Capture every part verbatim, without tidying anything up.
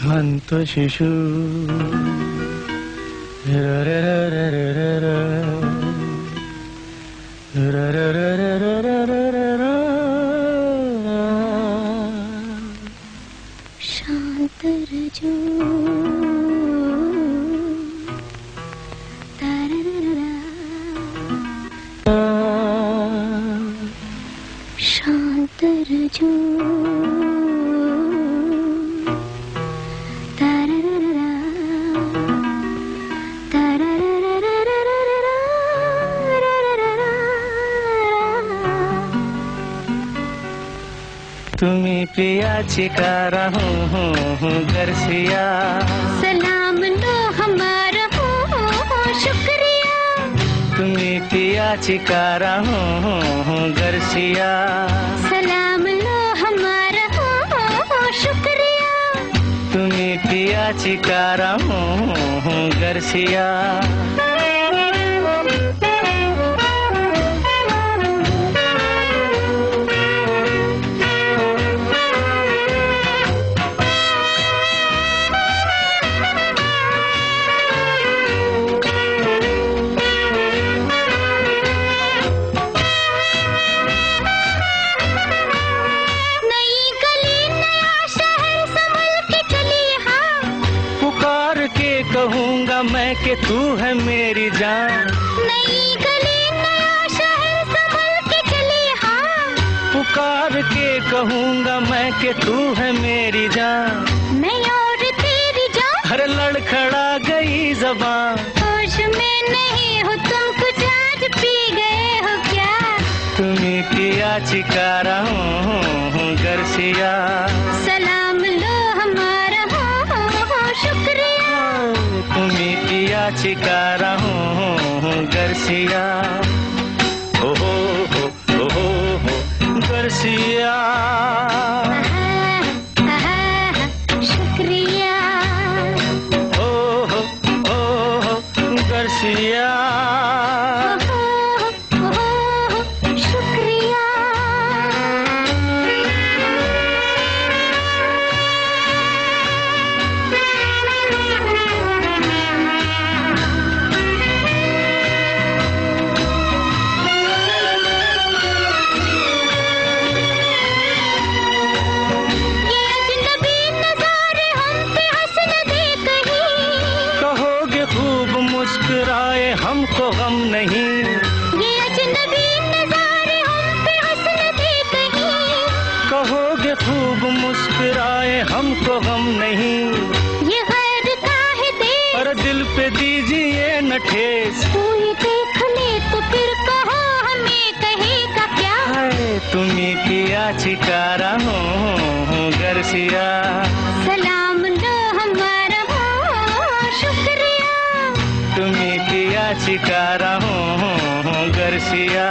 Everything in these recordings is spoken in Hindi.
शांत शिशु शांत रजो शांत रजो तुम्हें प्रिया चिकारा हूँ हूँ गर्सिया सलाम लो हमारा हो शुक्रिया तुम्हें प्रिया चिकारा हूँ हूँ गर्सिया सलाम लो हमारा हो शुक्रिया तुम्हें प्रिया चिकारा हूँ हूँ गर्सिया कहूँगा मैं कि तू है मेरी जान नई गली नया शहर संभल के चली हाँ पुकार के कहूँगा मैं कि तू है मेरी जान मैं और तेरी जान हर लड़खड़ा गई ज़बान होश में नहीं हो तुम कुछ आज पी गए हो क्या तुम्हें पिया चिकारा हूँ गर्सिया सलाम लो हमारा हो शुक्रिया तुम्हें पिया चिकारा हूँ गर्सिया हो हो हो हो हो गर्सिया शुक्रिया हो हो हो हो गर्सिया मुस्कुराए हमको गम नहीं ये अजनबी नज़ारे हम पे हंसने दे कहीं कहोगे खूब मुस्कुराए हमको गम नहीं ये गैर काहे दे और दिल पे दीजिए न ठेस कोई देख ले तो फिर कहो हमें कहेगा क्या हाय तुम्हें पिया चिकारा हूँ गर्सिया सलाम लो हमारा हो शुक्रिया तुम्हें पिया चिकारा हूँ गर्सिया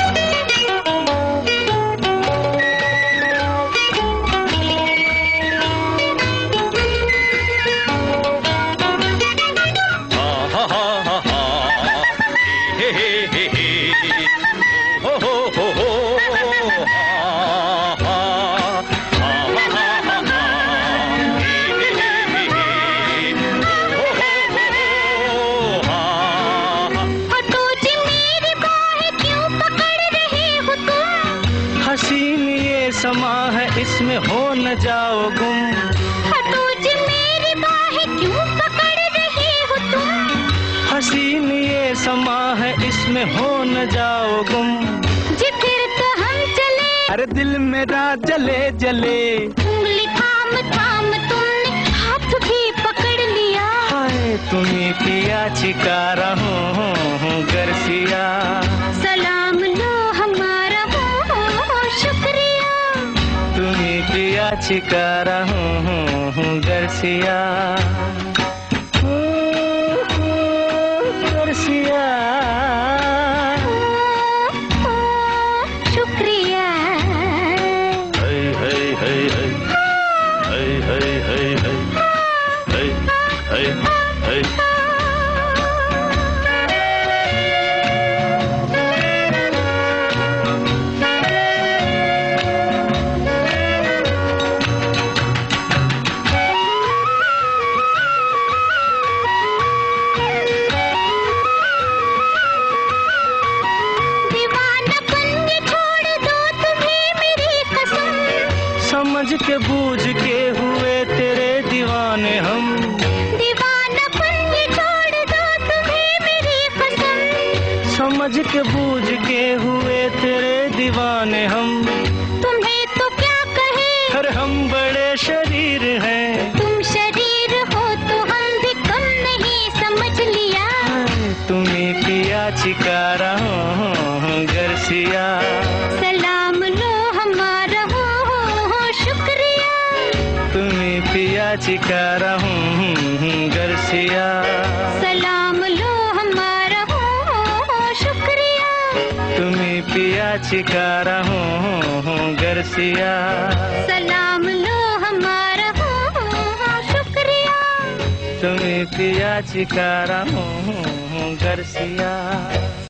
हसीन ये समा है इसमें हो न जाओ गुम हटो जी मेरी बाहें क्यों पकड़ रहे हो तुम हसीन ये समा है इसमें हो न जाओ गुम जी फिर तो हम चले अरे दिल मेरा जले जले उंगली थाम थाम तुमने हाथ भी पकड़ लिया हाय तुम्हें पिया चिकारा हूँ गर्सिया सलाम लो हमारा हो शुक्रिया तुम्हें पिया चिकारा हूँ गर्सिया गर्सिया शुक्रिया hey hey hey hey hey hey hey hey hey hey hey समझ के बूझ के हुए तेरे दीवाने हम। दीवानापन ये छोड़ दो तुम्हें मेरी कसम। समझ के बूझ के हुए तेरे दीवाने हम। तुम्हें तो क्या कहे, हर हम बड़े शरीर हैं। तुम शरीर हो तो हम भी कम नहीं समझ लिया। तुम्हें पिया चिकारा हूँ गरसिया। सलाम लो हमारा हो, हो शुक्रिया। तुम्हें पिया चिकारा हूँ गरसिया। सलाम लो हमारा हो, हो शुक्रिया। तुम्हें पिया चिकारा हूँ गरसिया। सलाम लो हमारा हो, हो शुक्रिया। तुम्हें पिया चिकारा हूँ गरसिया।